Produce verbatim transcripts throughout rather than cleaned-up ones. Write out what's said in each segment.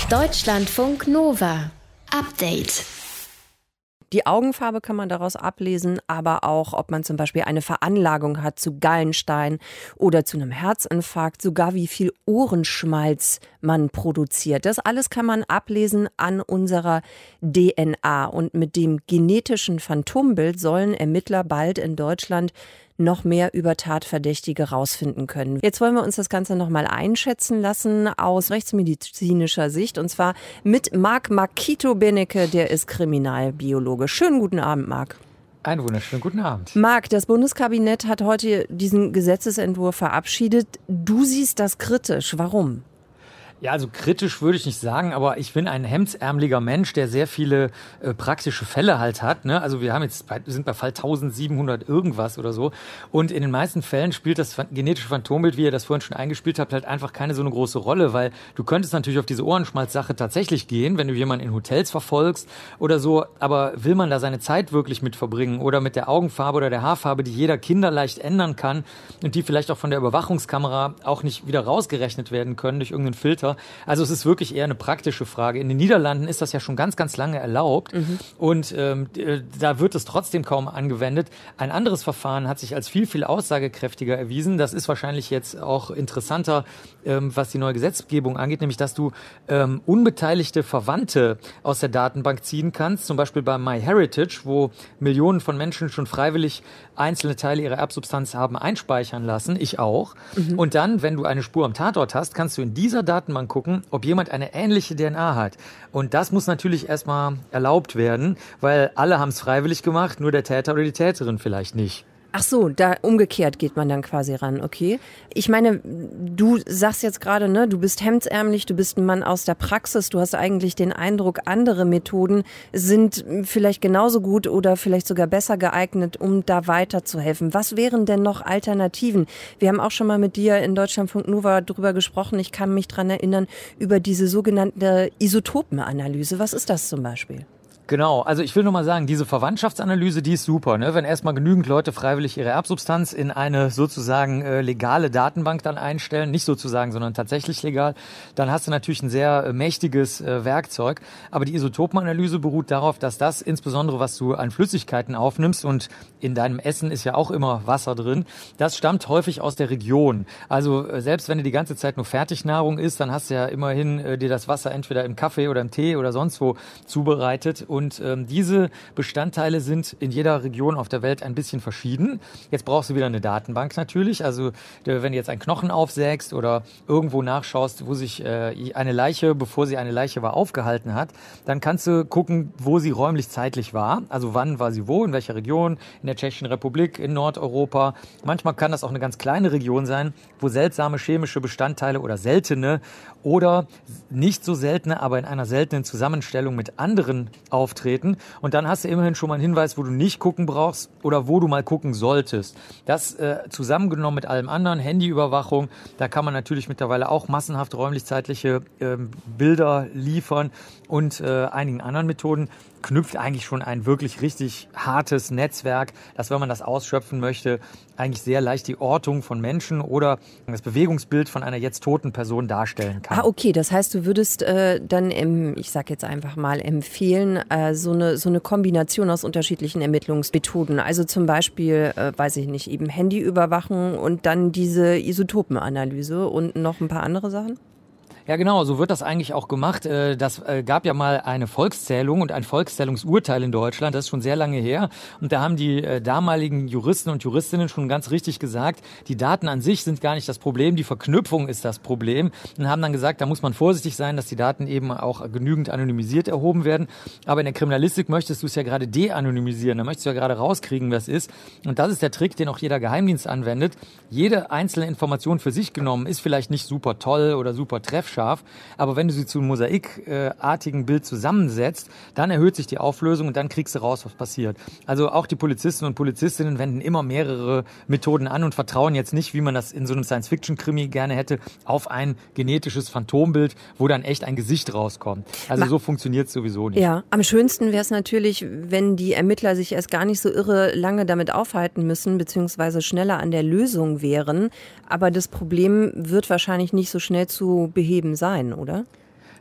Deutschlandfunk Nova. Update. Die Augenfarbe kann man daraus ablesen, aber auch, ob man zum Beispiel eine Veranlagung hat zu Gallenstein oder zu einem Herzinfarkt, sogar wie viel Ohrenschmalz man produziert. Das alles kann man ablesen an unserer D N A. Und mit dem genetischen Phantombild sollen Ermittler bald in Deutschland noch mehr über Tatverdächtige rausfinden können. Jetzt wollen wir uns das Ganze noch mal einschätzen lassen aus rechtsmedizinischer Sicht, und zwar mit Marc Makito-Benecke, der ist Kriminalbiologe. Schönen guten Abend, Marc. Einen wunderschönen guten Abend. Marc, das Bundeskabinett hat heute diesen Gesetzesentwurf verabschiedet. Du siehst das kritisch. Warum? Ja, also kritisch würde ich nicht sagen, aber ich bin ein hemdsärmeliger Mensch, der sehr viele äh, praktische Fälle halt hat. Ne? Also wir haben jetzt bei, wir sind bei Fall eintausendsiebenhundert irgendwas oder so. Und in den meisten Fällen spielt das genetische Phantombild, wie ihr das vorhin schon eingespielt habt, halt einfach keine so eine große Rolle, weil du könntest natürlich auf diese Ohrenschmalz-Sache tatsächlich gehen, wenn du jemanden in Hotels verfolgst oder so. Aber will man da seine Zeit wirklich mit verbringen oder mit der Augenfarbe oder der Haarfarbe, die jeder kinderleicht ändern kann und die vielleicht auch von der Überwachungskamera auch nicht wieder rausgerechnet werden können durch irgendeinen Filter? Also es ist wirklich eher eine praktische Frage. In den Niederlanden ist das ja schon ganz, ganz lange erlaubt mhm. und ähm, da wird es trotzdem kaum angewendet. Ein anderes Verfahren hat sich als viel, viel aussagekräftiger erwiesen. Das ist wahrscheinlich jetzt auch interessanter, ähm, was die neue Gesetzgebung angeht, nämlich dass du ähm, unbeteiligte Verwandte aus der Datenbank ziehen kannst, zum Beispiel bei MyHeritage, wo Millionen von Menschen schon freiwillig einzelne Teile ihrer Erbsubstanz haben einspeichern lassen, ich auch. Mhm. Und dann, wenn du eine Spur am Tatort hast, kannst du in dieser Datenbank gucken, ob jemand eine ähnliche D N A hat. Und das muss natürlich erstmal erlaubt werden, weil alle haben es freiwillig gemacht, nur der Täter oder die Täterin vielleicht nicht. Ach so, da umgekehrt geht man dann quasi ran, okay. Ich meine, du sagst jetzt gerade, ne, du bist hemdsärmlich, du bist ein Mann aus der Praxis, du hast eigentlich den Eindruck, andere Methoden sind vielleicht genauso gut oder vielleicht sogar besser geeignet, um da weiterzuhelfen. Was wären denn noch Alternativen? Wir haben auch schon mal mit dir in Deutschlandfunk Nova drüber gesprochen, ich kann mich dran erinnern, über diese sogenannte Isotopenanalyse. Was ist das zum Beispiel? Genau, also ich will nur mal sagen, diese Verwandtschaftsanalyse, die ist super, ne? Wenn erstmal genügend Leute freiwillig ihre Erbsubstanz in eine sozusagen äh, legale Datenbank dann einstellen, nicht sozusagen, sondern tatsächlich legal, dann hast du natürlich ein sehr äh, mächtiges äh, Werkzeug. Aber die Isotopenanalyse beruht darauf, dass das insbesondere, was du an Flüssigkeiten aufnimmst, und in deinem Essen ist ja auch immer Wasser drin, das stammt häufig aus der Region. Also äh, selbst wenn du die ganze Zeit nur Fertignahrung isst, dann hast du ja immerhin äh, dir das Wasser entweder im Kaffee oder im Tee oder sonst wo zubereitet. Und ähm, diese Bestandteile sind in jeder Region auf der Welt ein bisschen verschieden. Jetzt brauchst du wieder eine Datenbank natürlich. Also wenn du jetzt einen Knochen aufsägst oder irgendwo nachschaust, wo sich äh, eine Leiche, bevor sie eine Leiche war, aufgehalten hat, dann kannst du gucken, wo sie räumlich-zeitlich war. Also wann war sie wo, in welcher Region, in der Tschechischen Republik, in Nordeuropa. Manchmal kann das auch eine ganz kleine Region sein, wo seltsame chemische Bestandteile oder seltene oder nicht so seltene, aber in einer seltenen Zusammenstellung mit anderen auftreten. Und dann hast du immerhin schon mal einen Hinweis, wo du nicht gucken brauchst oder wo du mal gucken solltest. Das äh, zusammengenommen mit allem anderen, Handyüberwachung, da kann man natürlich mittlerweile auch massenhaft räumlich-zeitliche äh, Bilder liefern und äh, einigen anderen Methoden, knüpft eigentlich schon ein wirklich richtig hartes Netzwerk, das, wenn man das ausschöpfen möchte, eigentlich sehr leicht die Ortung von Menschen oder das Bewegungsbild von einer jetzt toten Person darstellen kann. Ah, okay, das heißt, du würdest äh, dann, im, ich sag jetzt einfach mal, empfehlen, äh, so eine so eine Kombination aus unterschiedlichen Ermittlungsmethoden, also zum Beispiel, äh, weiß ich nicht, eben Handyüberwachung und dann diese Isotopenanalyse und noch ein paar andere Sachen? Ja, genau, so wird das eigentlich auch gemacht. Das gab ja mal eine Volkszählung und ein Volkszählungsurteil in Deutschland, das ist schon sehr lange her. Und da haben die damaligen Juristen und Juristinnen schon ganz richtig gesagt, die Daten an sich sind gar nicht das Problem, die Verknüpfung ist das Problem. Und haben dann gesagt, da muss man vorsichtig sein, dass die Daten eben auch genügend anonymisiert erhoben werden. Aber in der Kriminalistik möchtest du es ja gerade de-anonymisieren, da möchtest du ja gerade rauskriegen, was ist. Und das ist der Trick, den auch jeder Geheimdienst anwendet. Jede einzelne Information für sich genommen ist vielleicht nicht super toll oder super treffscharf, aber wenn du sie zu einem mosaikartigen Bild zusammensetzt, dann erhöht sich die Auflösung und dann kriegst du raus, was passiert. Also auch die Polizisten und Polizistinnen wenden immer mehrere Methoden an und vertrauen jetzt nicht, wie man das in so einem Science-Fiction-Krimi gerne hätte, auf ein genetisches Phantombild, wo dann echt ein Gesicht rauskommt. Also so funktioniert es sowieso nicht. Ja, am schönsten wäre es natürlich, wenn die Ermittler sich erst gar nicht so irre lange damit aufhalten müssen, beziehungsweise schneller an der Lösung wären. Aber das Problem wird wahrscheinlich nicht so schnell zu beheben sein, oder?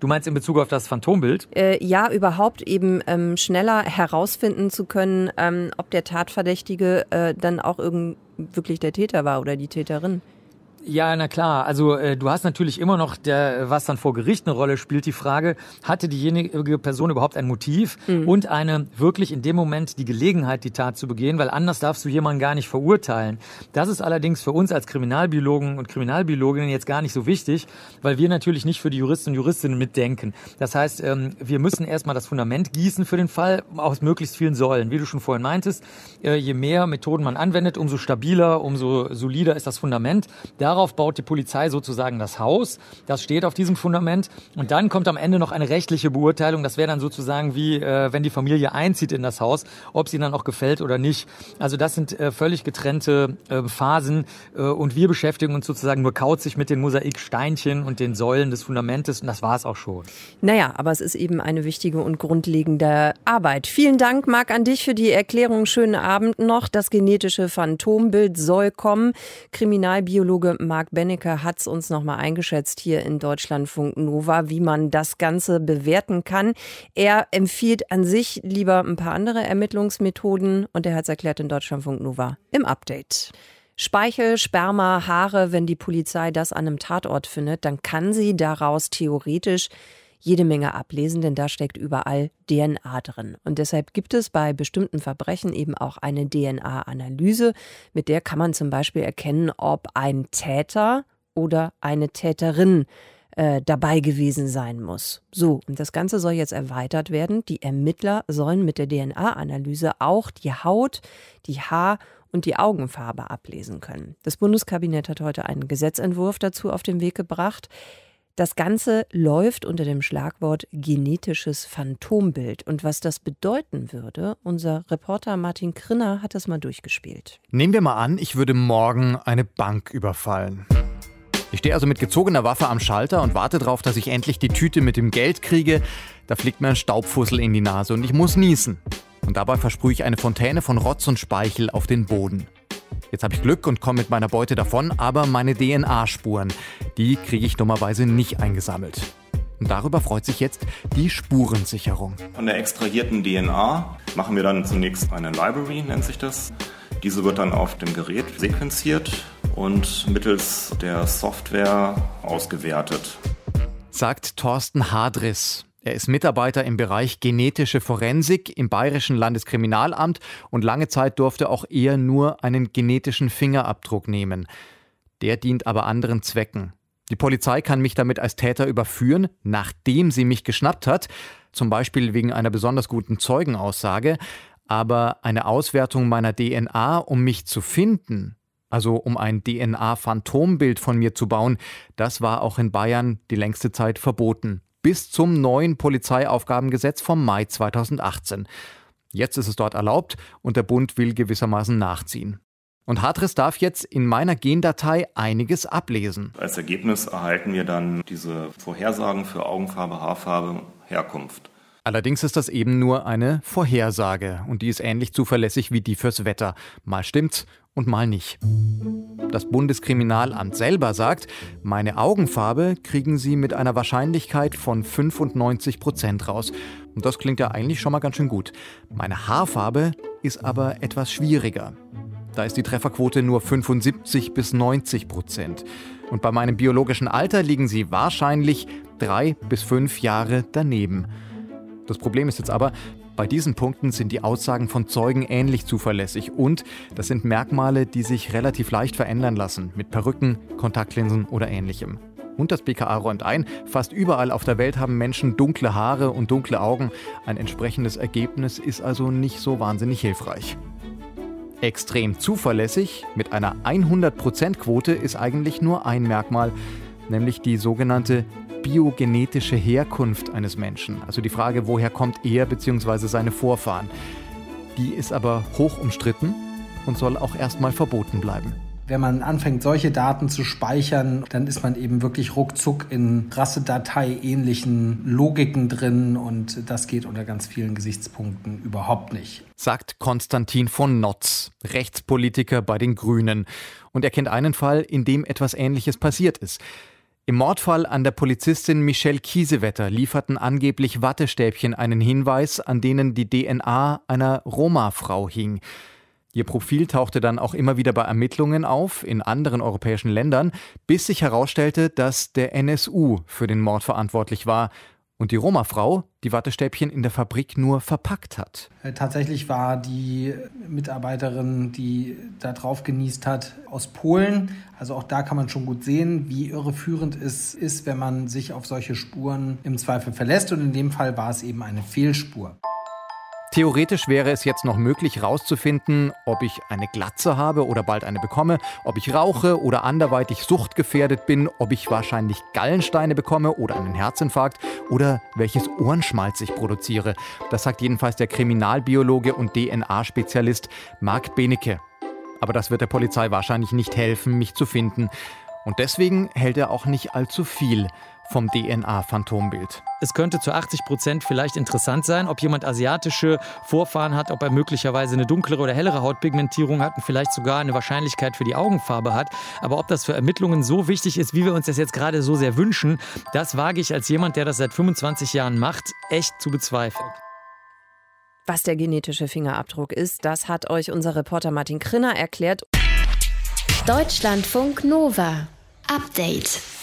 Du meinst in Bezug auf das Phantombild? Äh, ja, überhaupt eben ähm, schneller herausfinden zu können, ähm, ob der Tatverdächtige äh, dann auch irgend wirklich der Täter war oder die Täterin. Ja, na klar. Also äh, du hast natürlich immer noch, der, was dann vor Gericht eine Rolle spielt, die Frage, hatte diejenige Person überhaupt ein Motiv mhm. und eine wirklich in dem Moment die Gelegenheit, die Tat zu begehen, weil anders darfst du jemanden gar nicht verurteilen. Das ist allerdings für uns als Kriminalbiologen und Kriminalbiologinnen jetzt gar nicht so wichtig, weil wir natürlich nicht für die Juristen und Juristinnen mitdenken. Das heißt, ähm, wir müssen erstmal das Fundament gießen für den Fall aus möglichst vielen Säulen. Wie du schon vorhin meintest, äh, je mehr Methoden man anwendet, umso stabiler, umso solider ist das Fundament. Da Darauf baut die Polizei sozusagen das Haus. Das steht auf diesem Fundament. Und dann kommt am Ende noch eine rechtliche Beurteilung. Das wäre dann sozusagen wie, äh, wenn die Familie einzieht in das Haus, ob sie dann auch gefällt oder nicht. Also das sind äh, völlig getrennte äh, Phasen. Äh, und wir beschäftigen uns sozusagen nur kauzig mit den Mosaiksteinchen und den Säulen des Fundamentes. Und das war es auch schon. Naja, aber es ist eben eine wichtige und grundlegende Arbeit. Vielen Dank, Marc, an dich für die Erklärung. Schönen Abend noch. Das genetische Phantombild soll kommen. Kriminalbiologe Marc Benecke hat es uns nochmal eingeschätzt hier in Deutschlandfunk Nova, wie man das Ganze bewerten kann. Er empfiehlt an sich lieber ein paar andere Ermittlungsmethoden und er hat es erklärt in Deutschlandfunk Nova im Update. Speichel, Sperma, Haare, wenn die Polizei das an einem Tatort findet, dann kann sie daraus theoretisch jede Menge ablesen, denn da steckt überall D N A drin. Und deshalb gibt es bei bestimmten Verbrechen eben auch eine D N A-Analyse. Mit der kann man zum Beispiel erkennen, ob ein Täter oder eine Täterin äh, dabei gewesen sein muss. So, und das Ganze soll jetzt erweitert werden. Die Ermittler sollen mit der D N A-Analyse auch die Haut, die Haar- und die Augenfarbe ablesen können. Das Bundeskabinett hat heute einen Gesetzentwurf dazu auf den Weg gebracht. Das Ganze läuft unter dem Schlagwort genetisches Phantombild. Und was das bedeuten würde, unser Reporter Martin Krinner hat das mal durchgespielt. Nehmen wir mal an, ich würde morgen eine Bank überfallen. Ich stehe also mit gezogener Waffe am Schalter und warte darauf, dass ich endlich die Tüte mit dem Geld kriege. Da fliegt mir ein Staubfussel in die Nase und ich muss niesen. Und dabei versprühe ich eine Fontäne von Rotz und Speichel auf den Boden. Jetzt habe ich Glück und komme mit meiner Beute davon, aber meine D N A-Spuren, die kriege ich dummerweise nicht eingesammelt. Und darüber freut sich jetzt die Spurensicherung. Von der extrahierten D N A machen wir dann zunächst eine Library, nennt sich das. Diese wird dann auf dem Gerät sequenziert und mittels der Software ausgewertet. Sagt Thorsten Hadriss. Er ist Mitarbeiter im Bereich genetische Forensik im Bayerischen Landeskriminalamt und lange Zeit durfte auch er nur einen genetischen Fingerabdruck nehmen. Der dient aber anderen Zwecken. Die Polizei kann mich damit als Täter überführen, nachdem sie mich geschnappt hat, zum Beispiel wegen einer besonders guten Zeugenaussage, aber eine Auswertung meiner D N A, um mich zu finden, also um ein D N A-Phantombild von mir zu bauen, das war auch in Bayern die längste Zeit verboten. Bis zum neuen Polizeiaufgabengesetz vom Mai zweitausendachtzehn. Jetzt ist es dort erlaubt und der Bund will gewissermaßen nachziehen. Und Hadriss darf jetzt in meiner Gendatei einiges ablesen. Als Ergebnis erhalten wir dann diese Vorhersagen für Augenfarbe, Haarfarbe, Herkunft. Allerdings ist das eben nur eine Vorhersage und die ist ähnlich zuverlässig wie die fürs Wetter. Mal stimmt's und mal nicht. Das Bundeskriminalamt selber sagt, meine Augenfarbe kriegen Sie mit einer Wahrscheinlichkeit von fünfundneunzig Prozent raus. Und das klingt ja eigentlich schon mal ganz schön gut. Meine Haarfarbe ist aber etwas schwieriger. Da ist die Trefferquote nur fünfundsiebzig bis neunzig Prozent. Und bei meinem biologischen Alter liegen Sie wahrscheinlich drei bis fünf Jahre daneben. Das Problem ist jetzt aber, bei diesen Punkten sind die Aussagen von Zeugen ähnlich zuverlässig und das sind Merkmale, die sich relativ leicht verändern lassen, mit Perücken, Kontaktlinsen oder Ähnlichem. Und das B K A räumt ein, fast überall auf der Welt haben Menschen dunkle Haare und dunkle Augen. Ein entsprechendes Ergebnis ist also nicht so wahnsinnig hilfreich. Extrem zuverlässig, mit einer hundert Prozent Quote ist eigentlich nur ein Merkmal, nämlich die sogenannte biogenetische Herkunft eines Menschen. Also die Frage, woher kommt er bzw. seine Vorfahren. Die ist aber hoch umstritten und soll auch erstmal verboten bleiben. Wenn man anfängt, solche Daten zu speichern, dann ist man eben wirklich ruckzuck in Rassedatei-ähnlichen Logiken drin und das geht unter ganz vielen Gesichtspunkten überhaupt nicht. Sagt Konstantin von Notz, Rechtspolitiker bei den Grünen. Und er kennt einen Fall, in dem etwas Ähnliches passiert ist. Im Mordfall an der Polizistin Michelle Kiesewetter lieferten angeblich Wattestäbchen einen Hinweis, an denen die D N A einer Roma-Frau hing. Ihr Profil tauchte dann auch immer wieder bei Ermittlungen auf in anderen europäischen Ländern, bis sich herausstellte, dass der N S U für den Mord verantwortlich war und die Roma-Frau die Wattestäbchen in der Fabrik nur verpackt hat. Tatsächlich war die Mitarbeiterin, die da drauf genießt hat, aus Polen. Also auch da kann man schon gut sehen, wie irreführend es ist, wenn man sich auf solche Spuren im Zweifel verlässt. Und in dem Fall war es eben eine Fehlspur. Theoretisch wäre es jetzt noch möglich herauszufinden, ob ich eine Glatze habe oder bald eine bekomme, ob ich rauche oder anderweitig suchtgefährdet bin, ob ich wahrscheinlich Gallensteine bekomme oder einen Herzinfarkt oder welches Ohrenschmalz ich produziere. Das sagt jedenfalls der Kriminalbiologe und D N A-Spezialist Marc Benecke. Aber das wird der Polizei wahrscheinlich nicht helfen, mich zu finden. Und deswegen hält er auch nicht allzu viel vom D N A-Phantombild. Es könnte zu achtzig Prozent vielleicht interessant sein, ob jemand asiatische Vorfahren hat, ob er möglicherweise eine dunklere oder hellere Hautpigmentierung hat und vielleicht sogar eine Wahrscheinlichkeit für die Augenfarbe hat. Aber ob das für Ermittlungen so wichtig ist, wie wir uns das jetzt gerade so sehr wünschen, das wage ich als jemand, der das seit fünfundzwanzig Jahren macht, echt zu bezweifeln. Was der genetische Fingerabdruck ist, das hat euch unser Reporter Martin Krinner erklärt. Deutschlandfunk Nova. Update.